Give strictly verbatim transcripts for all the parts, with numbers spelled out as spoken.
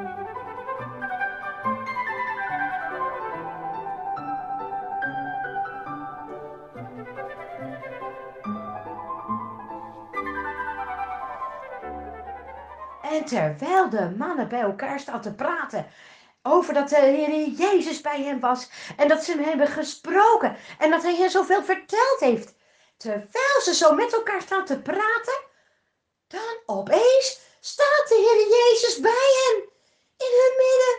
En terwijl de mannen bij elkaar staan te praten over dat de Heer Jezus bij hen was en dat ze hem hebben gesproken en dat hij hen zoveel verteld heeft. Terwijl ze zo met elkaar staan te praten, dan opeens staat de Heer Jezus bij hen in hun midden.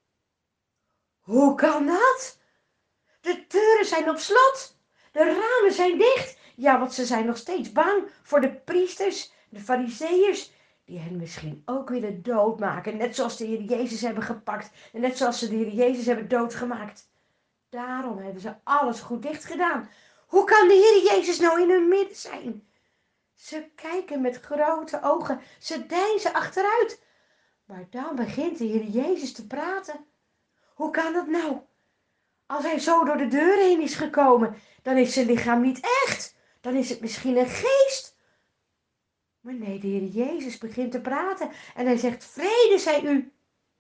Hoe kan dat? De deuren zijn op slot, de ramen zijn dicht. Ja, want ze zijn nog steeds bang voor de priesters, de farizeeërs, die hen misschien ook willen doodmaken. Net zoals de Heer Jezus hebben gepakt en net zoals ze de Heer Jezus hebben doodgemaakt. Daarom hebben ze alles goed dicht gedaan. Hoe kan de Heer Jezus nou in hun midden zijn? Ze kijken met grote ogen, ze deinzen achteruit. Maar dan begint de Heer Jezus te praten. Hoe kan dat nou? Als hij zo door de deur heen is gekomen, dan is zijn lichaam niet echt. Dan is het misschien een geest. Maar nee, de Heer Jezus begint te praten en hij zegt, vrede zij u.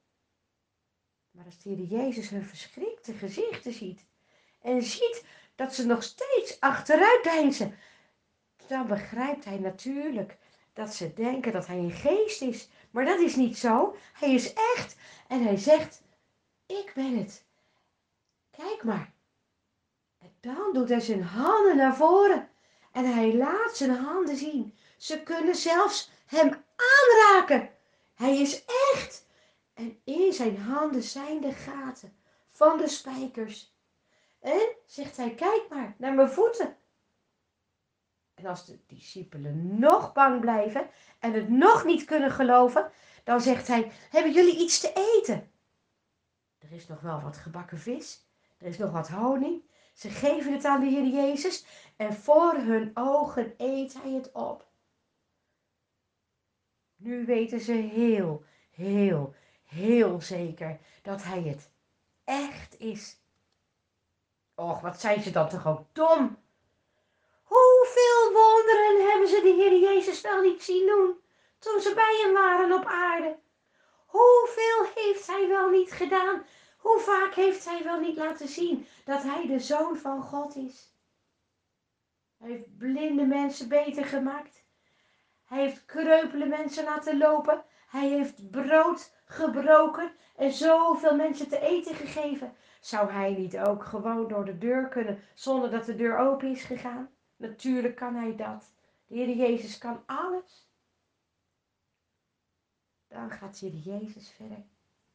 Maar als de Heer Jezus hun verschrikte gezichten ziet en ziet dat ze nog steeds achteruit deinzen, dan begrijpt hij natuurlijk dat ze denken dat hij een geest is. Maar dat is niet zo. Hij is echt. En hij zegt, ik ben het. Kijk maar. En dan doet hij zijn handen naar voren. En hij laat zijn handen zien. Ze kunnen zelfs hem aanraken. Hij is echt. En in zijn handen zijn de gaten van de spijkers. En, zegt hij, kijk maar naar mijn voeten. En als de discipelen nog bang blijven en het nog niet kunnen geloven, dan zegt hij, hebben jullie iets te eten? Er is nog wel wat gebakken vis, er is nog wat honing. Ze geven het aan de Heer Jezus en voor hun ogen eet hij het op. Nu weten ze heel, heel, heel zeker dat hij het echt is. Och, wat zijn ze dan toch ook dom. Hoeveel wonderen hebben ze de Heer Jezus wel niet zien doen, toen ze bij hem waren op aarde? Hoeveel heeft hij wel niet gedaan? Hoe vaak heeft hij wel niet laten zien dat hij de Zoon van God is? Hij heeft blinde mensen beter gemaakt. Hij heeft kreupele mensen laten lopen. Hij heeft brood gebroken en zoveel mensen te eten gegeven. Zou hij niet ook gewoon door de deur kunnen zonder dat de deur open is gegaan? Natuurlijk kan hij dat. De Heer Jezus kan alles. Dan gaat de Heer Jezus verder.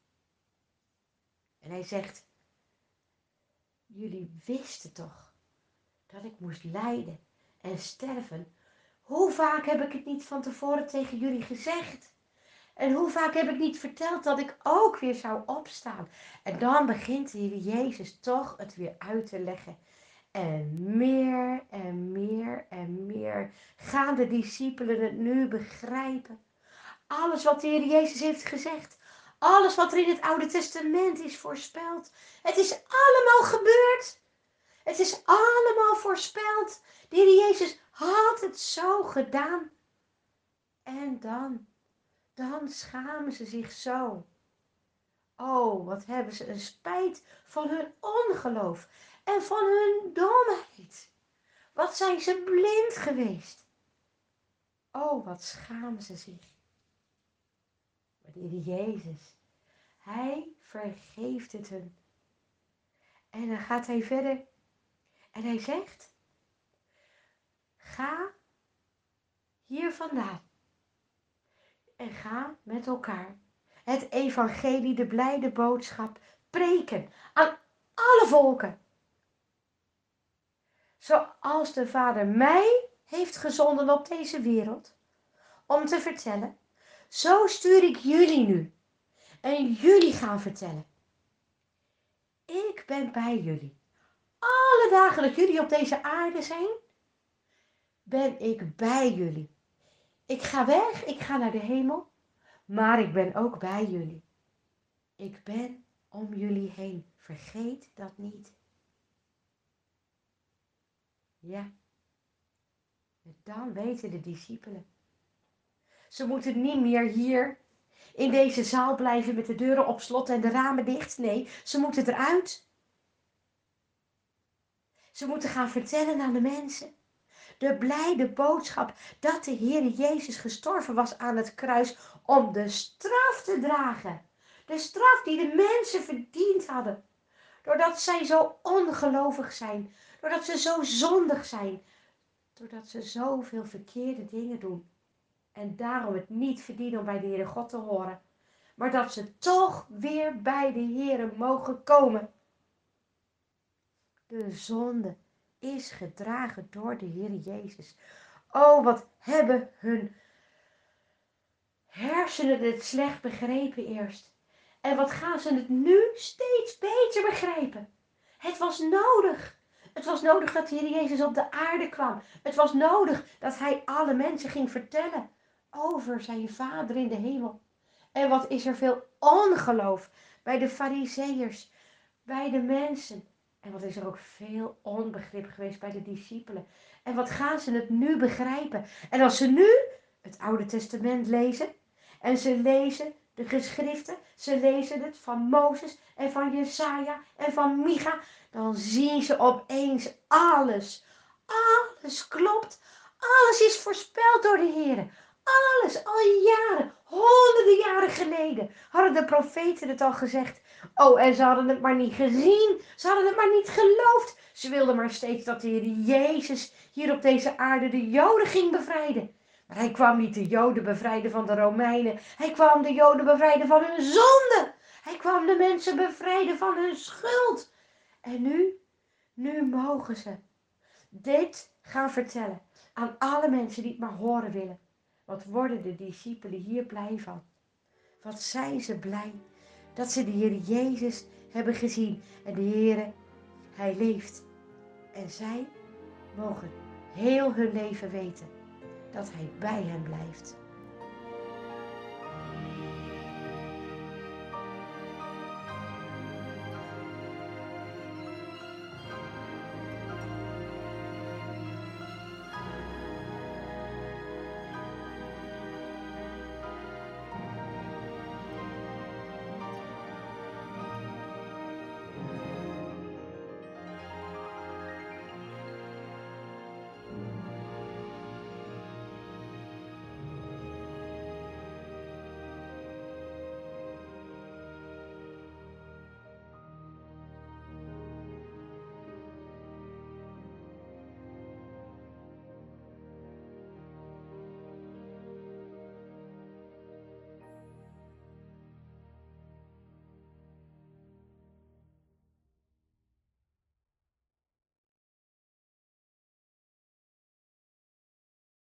En hij zegt, jullie wisten toch dat ik moest lijden en sterven. Hoe vaak heb ik het niet van tevoren tegen jullie gezegd? En hoe vaak heb ik niet verteld dat ik ook weer zou opstaan? En dan begint de Heer Jezus toch het weer uit te leggen. En meer en meer en meer gaan de discipelen het nu begrijpen. Alles wat de Heer Jezus heeft gezegd. Alles wat er in het Oude Testament is voorspeld. Het is allemaal gebeurd. Het is allemaal voorspeld. De Heer Jezus had het zo gedaan. En dan, dan schamen ze zich zo. Oh, wat hebben ze een spijt van hun ongeloof en van hun domheid. Wat zijn ze blind geweest. Oh, wat schamen ze zich. Maar de Heer Jezus, hij vergeeft het hun. En dan gaat hij verder en hij zegt, ga hier vandaan en ga met elkaar het evangelie, de blijde boodschap, preken aan alle volken. Zoals de Vader mij heeft gezonden op deze wereld om te vertellen, zo stuur ik jullie nu en jullie gaan vertellen. Ik ben bij jullie. Alle dagen dat jullie op deze aarde zijn, ben ik bij jullie. Ik ga weg, ik ga naar de hemel, maar ik ben ook bij jullie. Ik ben om jullie heen. Vergeet dat niet. Ja, dan weten de discipelen. Ze moeten niet meer hier in deze zaal blijven met de deuren op slot en de ramen dicht. Nee, ze moeten eruit. Ze moeten gaan vertellen aan de mensen. De blijde boodschap dat de Heer Jezus gestorven was aan het kruis om de straf te dragen. De straf die de mensen verdiend hadden. Doordat zij zo ongelovig zijn. Doordat ze zo zondig zijn. Doordat ze zoveel verkeerde dingen doen. En daarom het niet verdienen om bij de Heere God te horen. Maar dat ze toch weer bij de Heere mogen komen. De zonde is gedragen door de Heere Jezus. Oh, wat hebben hun hersenen het slecht begrepen eerst. En wat gaan ze het nu steeds beter begrijpen. Het was nodig. Het was nodig dat de Heer Jezus op de aarde kwam. Het was nodig dat hij alle mensen ging vertellen over zijn Vader in de hemel. En wat is er veel ongeloof bij de Farizeeërs, bij de mensen. En wat is er ook veel onbegrip geweest bij de discipelen. En wat gaan ze het nu begrijpen. En als ze nu het Oude Testament lezen. En ze lezen de geschriften. Ze lezen het van Mozes en van Jesaja en van Micha. Dan zien ze opeens alles. Alles klopt. Alles is voorspeld door de Heer. Alles, al jaren, honderden jaren geleden, hadden de profeten het al gezegd. Oh, en ze hadden het maar niet gezien. Ze hadden het maar niet geloofd. Ze wilden maar steeds dat de Heer Jezus hier op deze aarde de Joden ging bevrijden. Maar hij kwam niet de Joden bevrijden van de Romeinen. Hij kwam de Joden bevrijden van hun zonde. Hij kwam de mensen bevrijden van hun schuld. En nu, nu mogen ze dit gaan vertellen aan alle mensen die het maar horen willen. Wat worden de discipelen hier blij van? Wat zijn ze blij dat ze de Heer Jezus hebben gezien. En de Heer, hij leeft. En zij mogen heel hun leven weten dat hij bij hen blijft.